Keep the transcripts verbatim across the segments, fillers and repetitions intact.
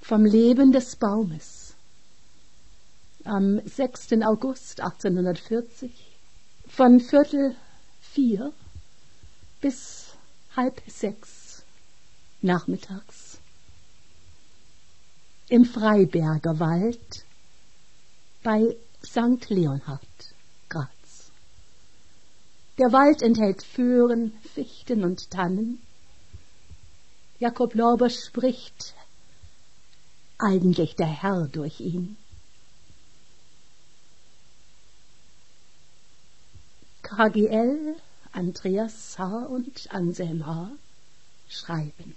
Vom Leben des Baumes. Am sechsten August achtzehnhundertvierzig, von Viertel vier bis halb sechs nachmittags. Im Freiberger Wald bei Sankt Leonhard, Graz. Der Wald enthält Föhren, Fichten und Tannen. Jakob Lorber spricht eigentlich der Herr durch ihn. K G L, Andreas H. und Anselm H. schreiben.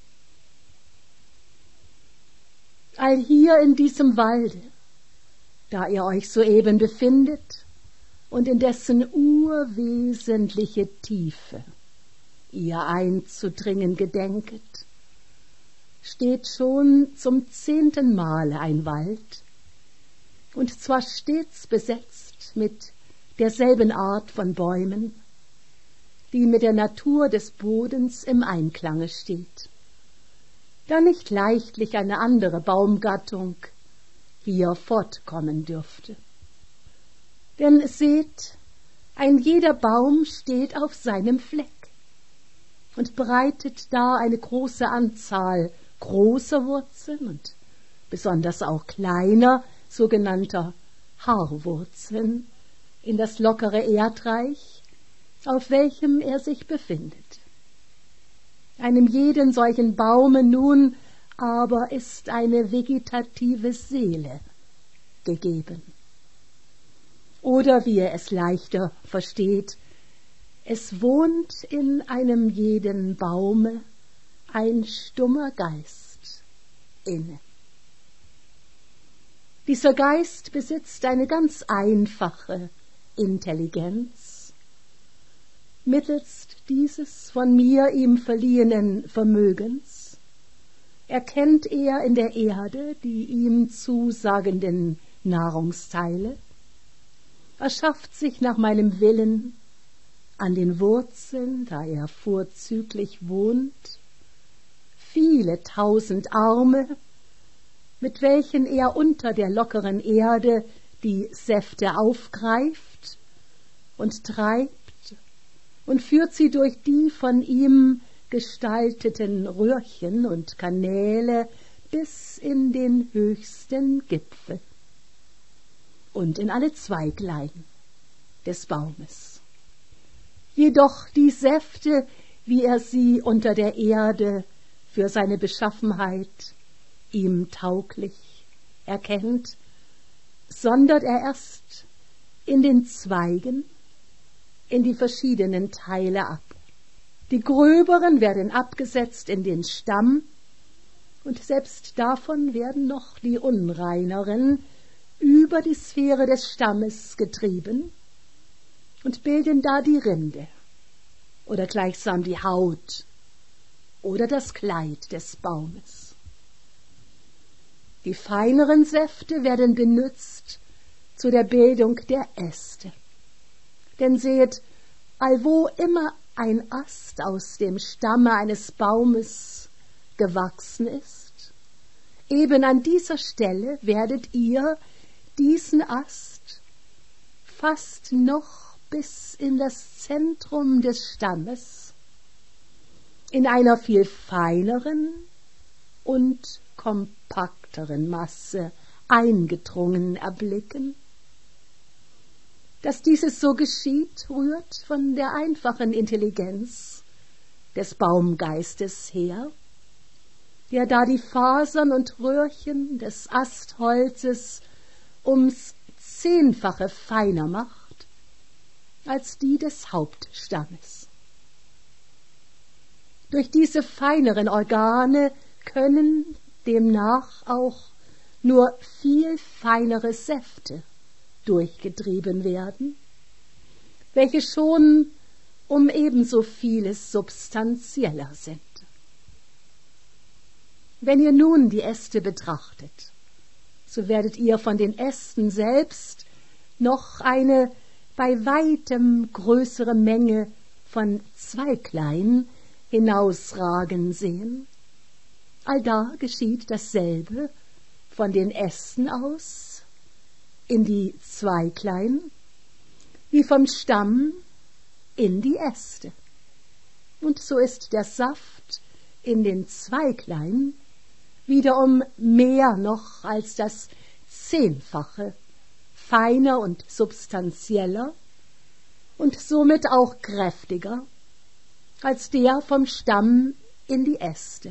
Allhier in diesem Walde, da ihr euch soeben befindet und in dessen urwesentliche Tiefe ihr einzudringen gedenket, steht schon zum zehnten Male ein Wald, und zwar stets besetzt mit derselben Art von Bäumen, die mit der Natur des Bodens im Einklange steht, da nicht leichtlich eine andere Baumgattung hier fortkommen dürfte. Denn seht, ein jeder Baum steht auf seinem Fleck und breitet da eine große Anzahl großer Wurzeln und besonders auch kleiner, sogenannter Haarwurzeln, in das lockere Erdreich, auf welchem er sich befindet. Einem jeden solchen Baume nun aber ist eine vegetative Seele gegeben. Oder wie er es leichter versteht, es wohnt in einem jeden Baume ein stummer Geist inne. Dieser Geist besitzt eine ganz einfache Intelligenz. Mittelst dieses von mir ihm verliehenen Vermögens erkennt er in der Erde die ihm zusagenden Nahrungsteile, erschafft sich nach meinem Willen an den Wurzeln, da er vorzüglich wohnt, viele tausend Arme, mit welchen er unter der lockeren Erde die Säfte aufgreift und treibt und führt sie durch die von ihm gestalteten Röhrchen und Kanäle bis in den höchsten Gipfel und in alle Zweiglein des Baumes. Jedoch die Säfte, wie er sie unter der Erde für seine Beschaffenheit ihm tauglich erkennt, sondert er erst in den Zweigen in die verschiedenen Teile ab. Die gröberen werden abgesetzt in den Stamm, und selbst davon werden noch die unreineren über die Sphäre des Stammes getrieben und bilden da die Rinde oder gleichsam die Haut oder das Kleid des Baumes. Die feineren Säfte werden benützt zu der Bildung der Äste. Denn seht, allwo immer ein Ast aus dem Stamme eines Baumes gewachsen ist, eben an dieser Stelle werdet ihr diesen Ast fast noch bis in das Zentrum des Stammes in einer viel feineren und kompakteren Masse eingedrungen erblicken. Dass dieses so geschieht, rührt von der einfachen Intelligenz des Baumgeistes her, der da die Fasern und Röhrchen des Astholzes ums Zehnfache feiner macht als die des Hauptstammes. Durch diese feineren Organe können demnach auch nur viel feinere Säfte durchgetrieben werden, welche schon um ebenso vieles substanzieller sind. Wenn ihr nun die Äste betrachtet, so werdet ihr von den Ästen selbst noch eine bei weitem größere Menge von Zweiglein hinausragen sehen, Allda geschieht dasselbe von den Ästen aus in die Zweiglein, wie vom Stamm in die Äste. Und so ist der Saft in den Zweiglein wiederum mehr noch als das Zehnfache, feiner und substanzieller und somit auch kräftiger als der vom Stamm in die Äste.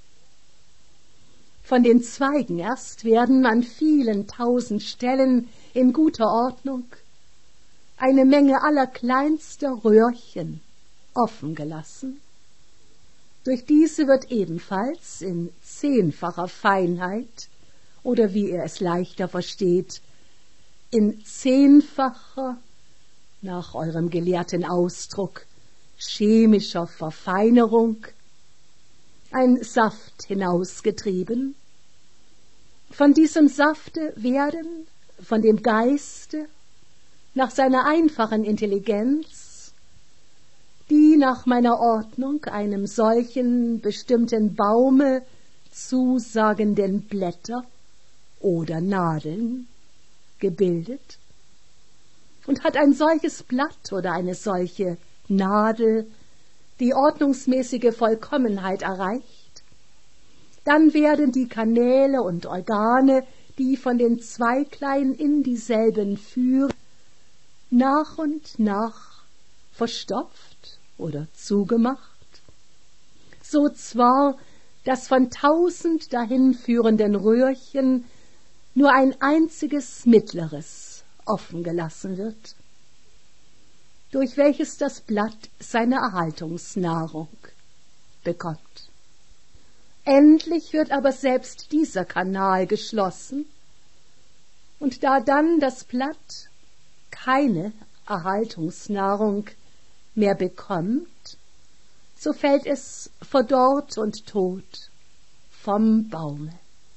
Von den Zweigen erst werden an vielen tausend Stellen in guter Ordnung eine Menge allerkleinster Röhrchen offen gelassen. Durch diese wird ebenfalls in zehnfacher Feinheit, oder wie ihr es leichter versteht, in zehnfacher, nach eurem gelehrten Ausdruck, chemischer Verfeinerung, ein Saft hinausgetrieben. Von diesem Safte werden von dem Geiste nach seiner einfachen Intelligenz die nach meiner Ordnung einem solchen bestimmten Baume zusagenden Blätter oder Nadeln gebildet. Und hat ein solches Blatt oder eine solche Nadel die ordnungsmäßige Vollkommenheit erreicht, dann werden die Kanäle und Organe, die von den Zweiglein in dieselben führen, nach und nach verstopft oder zugemacht, so zwar, dass von tausend dahinführenden Röhrchen nur ein einziges mittleres offen gelassen wird, durch welches das Blatt seine Erhaltungsnahrung bekommt. Endlich wird aber selbst dieser Kanal geschlossen, und da dann das Blatt keine Erhaltungsnahrung mehr bekommt, so fällt es verdorrt und tot vom Baume.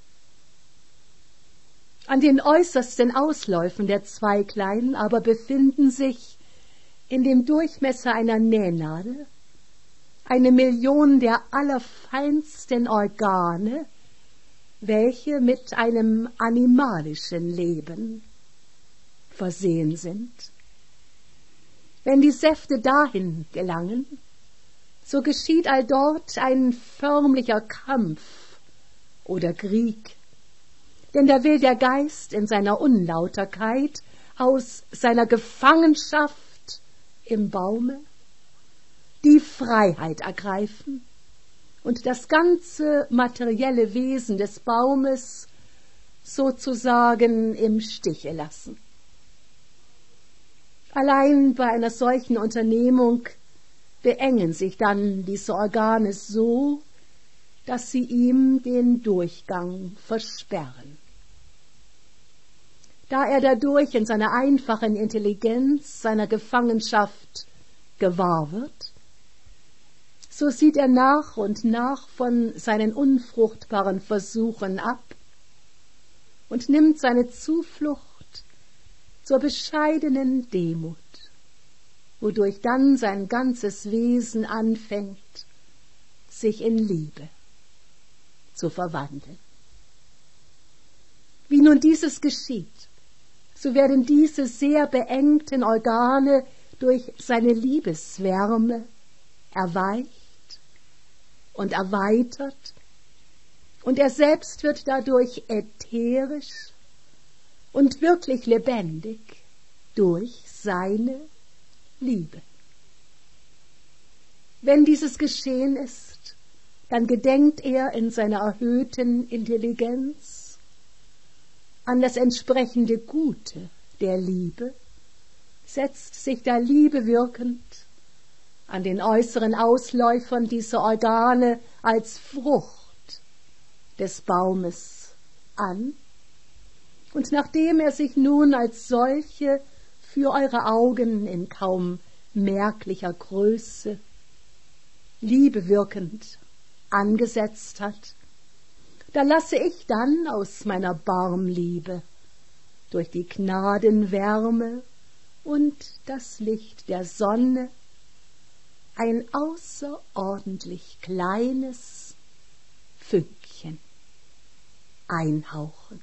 An den äußersten Ausläufen der Zweiglein aber befinden sich in dem Durchmesser einer Nähnadel eine Million der allerfeinsten Organe, welche mit einem animalischen Leben versehen sind. Wenn die Säfte dahin gelangen, so geschieht alldort ein förmlicher Kampf oder Krieg, denn da will der Geist in seiner Unlauterkeit aus seiner Gefangenschaft im Baume die Freiheit ergreifen und das ganze materielle Wesen des Baumes sozusagen im Stiche lassen. Allein bei einer solchen Unternehmung beengen sich dann diese Organe so, dass sie ihm den Durchgang versperren. Da er dadurch in seiner einfachen Intelligenz seiner Gefangenschaft gewahr wird, so sieht er nach und nach von seinen unfruchtbaren Versuchen ab und nimmt seine Zuflucht zur bescheidenen Demut, wodurch dann sein ganzes Wesen anfängt, sich in Liebe zu verwandeln. Wie nun dieses geschieht, so werden diese sehr beengten Organe durch seine Liebeswärme erweicht und erweitert, und er selbst wird dadurch ätherisch und wirklich lebendig durch seine Liebe. Wenn dieses geschehen ist, dann gedenkt er in seiner erhöhten Intelligenz an das entsprechende Gute der Liebe, setzt sich da Liebe wirkend an den äußeren Ausläufern dieser Organe als Frucht des Baumes an, und nachdem er sich nun als solche für eure Augen in kaum merklicher Größe liebewirkend angesetzt hat, da lasse ich dann aus meiner Barmliebe durch die Gnadenwärme und das Licht der Sonne ein außerordentlich kleines, Fünkchen einhauchen.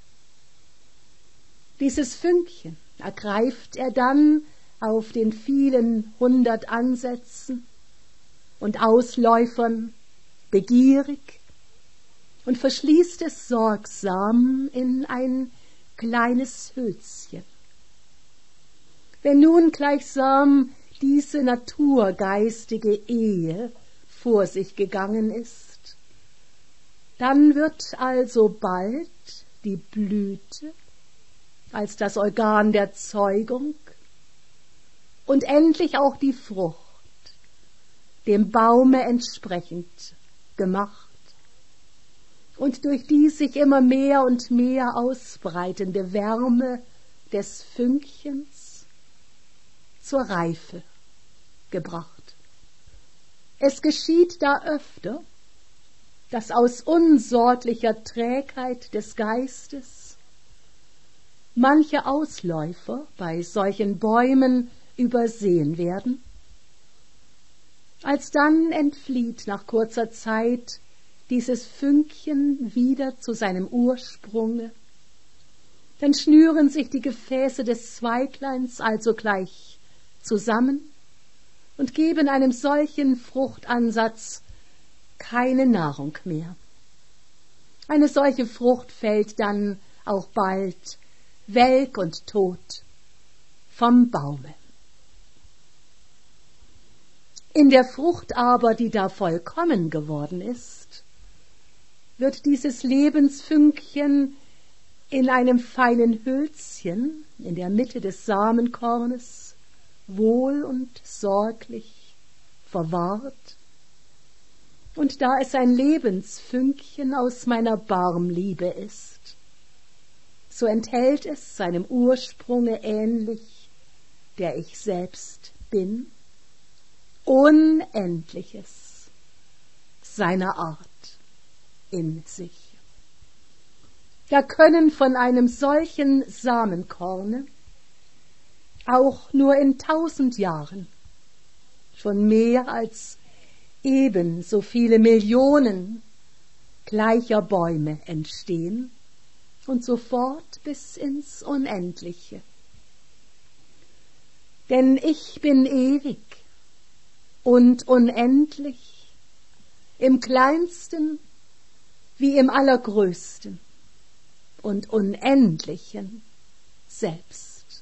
Dieses Fünkchen ergreift er dann auf den vielen hundert Ansätzen und Ausläufern begierig und verschließt es sorgsam in ein kleines Hülschen. Wenn nun gleichsam diese naturgeistige Ehe vor sich gegangen ist, dann wird also bald die Blüte als das Organ der Zeugung und endlich auch die Frucht dem Baume entsprechend gemacht und durch die sich immer mehr und mehr ausbreitende Wärme des Fünkchens zur Reife gebracht. Es geschieht da öfter, dass aus unsorglicher Trägheit des Geistes manche Ausläufer bei solchen Bäumen übersehen werden. Alsdann entflieht nach kurzer Zeit dieses Fünkchen wieder zu seinem Ursprunge. Dann schnüren sich die Gefäße des Zweigleins also gleich zusammen und geben einem solchen Fruchtansatz keine Nahrung mehr. Eine solche Frucht fällt dann auch bald welk und tot vom Baume. In der Frucht aber, die da vollkommen geworden ist, wird dieses Lebensfünkchen in einem feinen Hülschen in der Mitte des Samenkornes wohl und sorglich verwahrt. Und da es ein Lebensfünkchen aus meiner Barmliebe ist, so enthält es seinem Ursprunge ähnlich, der ich selbst bin, Unendliches seiner Art in sich. Da können von einem solchen Samenkorne auch nur in tausend Jahren schon mehr als ebenso viele Millionen gleicher Bäume entstehen und sofort bis ins Unendliche. Denn ich bin ewig und unendlich, im Kleinsten wie im Allergrößten und Unendlichen selbst.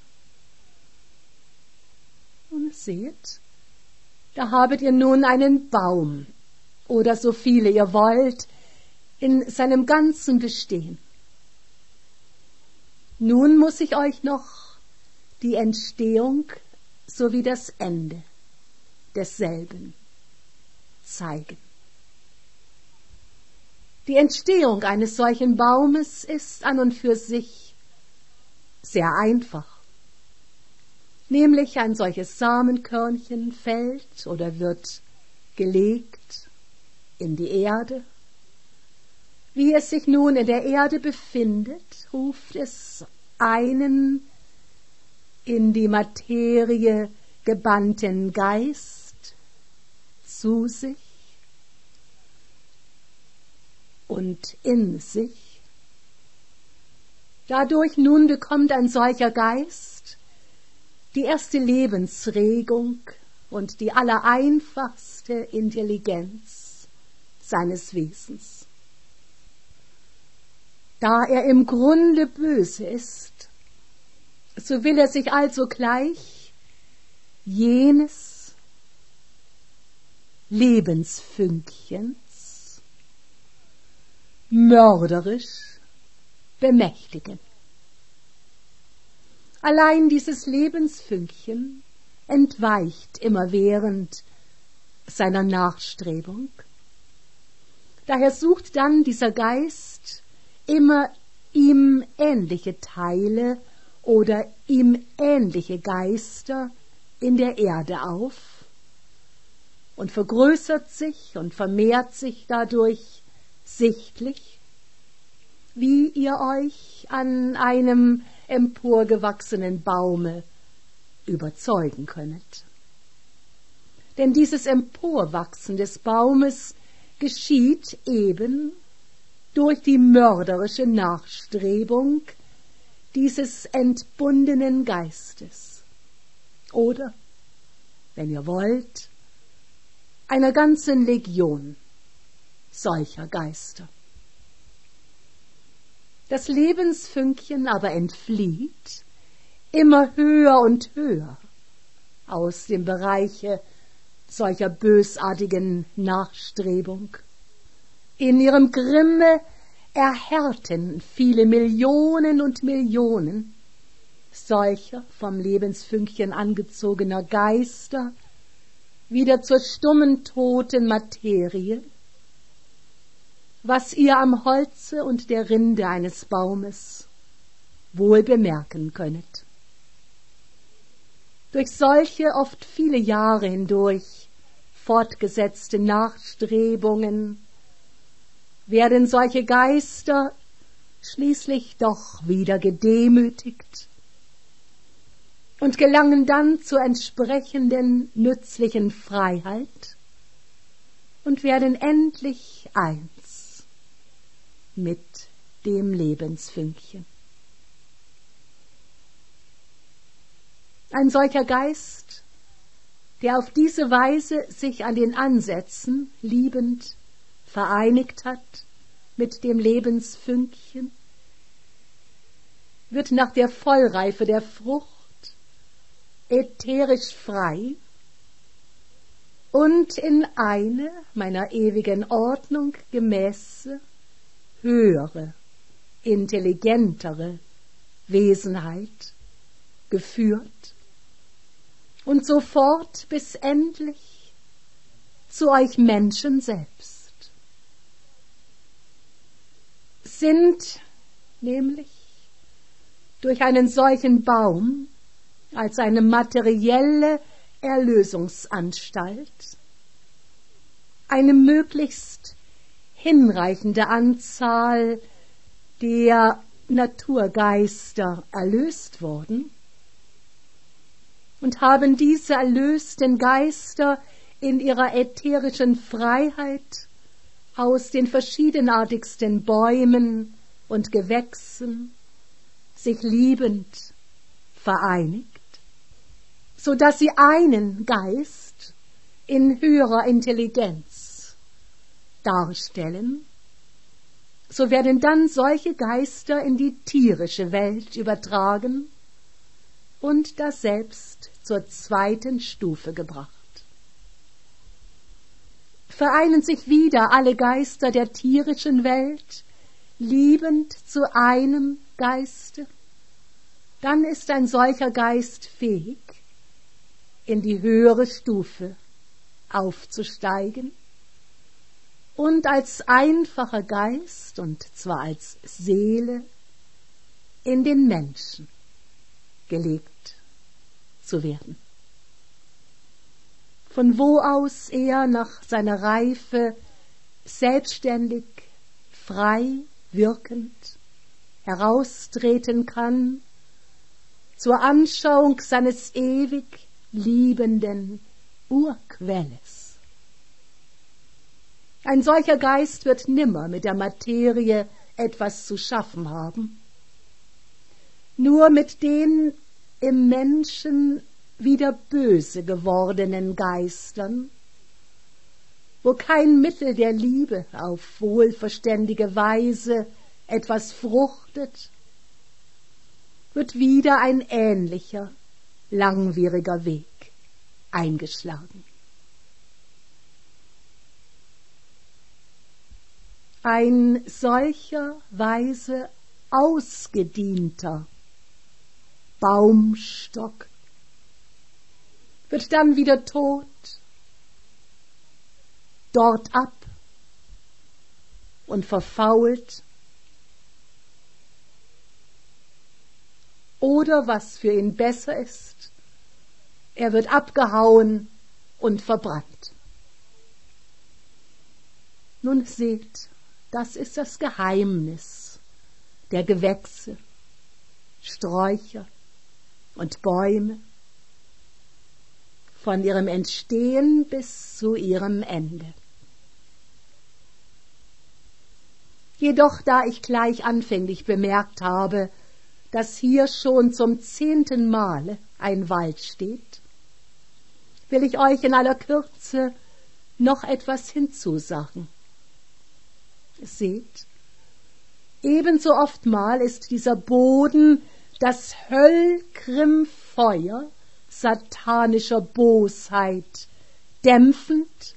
Und seht, da habet ihr nun einen Baum, oder so viele ihr wollt, in seinem ganzen Bestehen. Nun muss ich euch noch die Entstehung sowie das Ende desselben zeigen. Die Entstehung eines solchen Baumes ist an und für sich sehr einfach. Nämlich ein solches Samenkörnchen fällt oder wird gelegt in die Erde. Wie es sich nun in der Erde befindet, ruft es einen in die Materie gebannten Geist zu sich und in sich. Dadurch nun bekommt ein solcher Geist die erste Lebensregung und die allereinfachste Intelligenz seines Wesens. Da er im Grunde böse ist, so will er sich also gleich jenes Lebensfünkchens mörderisch bemächtigen. Allein dieses Lebensfünkchen entweicht immerwährend seiner Nachstrebung. Daher sucht dann dieser Geist immer ihm ähnliche Teile oder ihm ähnliche Geister in der Erde auf und vergrößert sich und vermehrt sich dadurch sichtlich, wie ihr euch an einem emporgewachsenen Baume überzeugen könnet. Denn dieses Emporwachsen des Baumes geschieht eben durch die mörderische Nachstrebung dieses entbundenen Geistes. Oder, wenn ihr wollt, einer ganzen Legion solcher Geister. Das Lebensfünkchen aber entflieht immer höher und höher aus dem Bereiche solcher bösartigen Nachstrebung. In ihrem Grimme erhärten viele Millionen und Millionen solcher vom Lebensfünkchen angezogener Geister wieder zur stummen, toten Materie, was ihr am Holze und der Rinde eines Baumes wohl bemerken könnet. Durch solche oft viele Jahre hindurch fortgesetzte Nachstrebungen werden solche Geister schließlich doch wieder gedemütigt und gelangen dann zur entsprechenden nützlichen Freiheit und werden endlich eins mit dem Lebensfünkchen. Ein solcher Geist, der auf diese Weise sich an den Ansätzen liebend vereinigt hat mit dem Lebensfünkchen, wird nach der Vollreife der Frucht ätherisch frei und in eine meiner ewigen Ordnung gemäße, höhere, intelligentere Wesenheit geführt und sofort bis endlich zu euch Menschen selbst. Sind nämlich durch einen solchen Baum als eine materielle Erlösungsanstalt eine möglichst hinreichende Anzahl der Naturgeister erlöst worden und haben diese erlösten Geister in ihrer ätherischen Freiheit aus den verschiedenartigsten Bäumen und Gewächsen sich liebend vereinigt, so dass sie einen Geist in höherer Intelligenz darstellen, so werden dann solche Geister in die tierische Welt übertragen und daselbst zur zweiten Stufe gebracht. Vereinen sich wieder alle Geister der tierischen Welt liebend zu einem Geiste, dann ist ein solcher Geist fähig, in die höhere Stufe aufzusteigen und als einfacher Geist, und zwar als Seele, in den Menschen gelegt zu werden. Von wo aus er nach seiner Reife selbstständig, frei wirkend heraustreten kann zur Anschauung seines ewig liebenden Urquelles. Ein solcher Geist wird nimmer mit der Materie etwas zu schaffen haben, nur mit den im Menschen wieder böse gewordenen Geistern, wo kein Mittel der Liebe auf wohlverständige Weise etwas fruchtet, wird wieder ein ähnlicher, langwieriger Weg eingeschlagen. Ein solcher weise ausgedienter Baumstock wird dann wieder tot, dort ab und verfault, oder was für ihn besser ist, er wird abgehauen und verbrannt. Nun seht, das ist das Geheimnis der Gewächse, Sträucher und Bäume, von ihrem Entstehen bis zu ihrem Ende. Jedoch, da ich gleich anfänglich bemerkt habe, dass hier schon zum zehnten Male ein Wald steht, will ich euch in aller Kürze noch etwas hinzusagen. Seht, ebenso oftmal ist dieser Boden das Höllgrimmfeuer satanischer Bosheit dämpfend,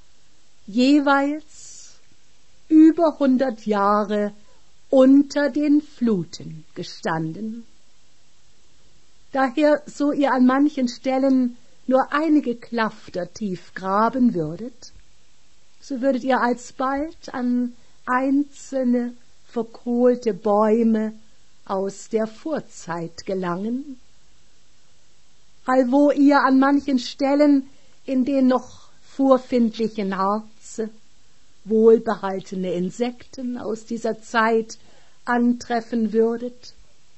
jeweils über hundert Jahre unter den Fluten gestanden. Daher, so ihr an manchen Stellen nur einige Klafter tief graben würdet, so würdet ihr alsbald an einzelne verkohlte Bäume aus der Vorzeit gelangen, allwo ihr an manchen Stellen in den noch vorfindlichen Harze wohlbehaltene Insekten aus dieser Zeit antreffen würdet.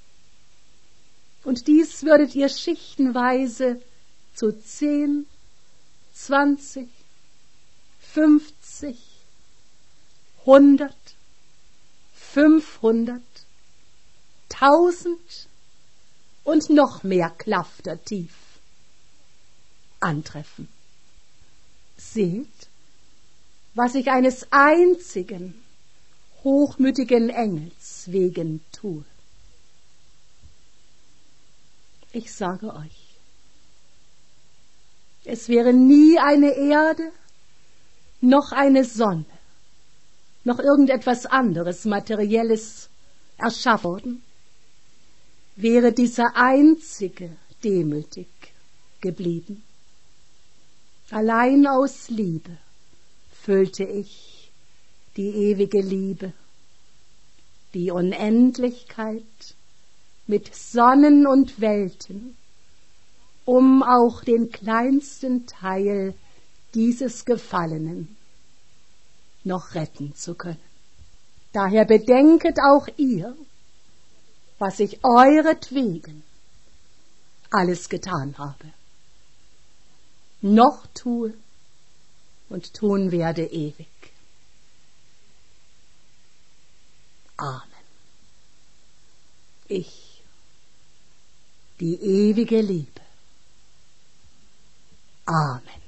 Und dies würdet ihr schichtenweise zu zehn, zwanzig, fünfzig, hundert, fünfhundert, tausend und noch mehr Klafter tief antreffen. Seht, was ich eines einzigen hochmütigen Engels wegen tue. Ich sage euch, es wäre nie eine Erde, noch eine Sonne, noch irgendetwas anderes Materielles erschaffen worden, wäre dieser einzige demütig geblieben. Allein aus Liebe füllte ich die ewige Liebe, die Unendlichkeit mit Sonnen und Welten, um auch den kleinsten Teil dieses Gefallenen noch retten zu können. Daher bedenket auch ihr, was ich euretwegen alles getan habe, noch tue und tun werde ewig. Amen. Ich, die ewige Liebe. Amen.